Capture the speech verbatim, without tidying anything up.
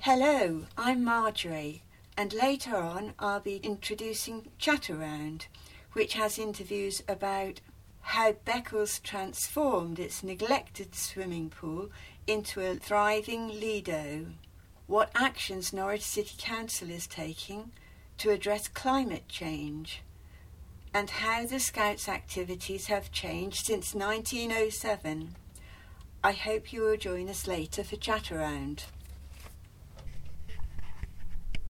Hello, I'm Marjorie, and later on I'll be introducing Chat Around, which has interviews about how Beccles transformed its neglected swimming pool into a thriving Lido, what actions Norwich City Council is taking to address climate change, and how the Scouts' activities have changed since nineteen oh seven. I hope you will join us later for Chat Around.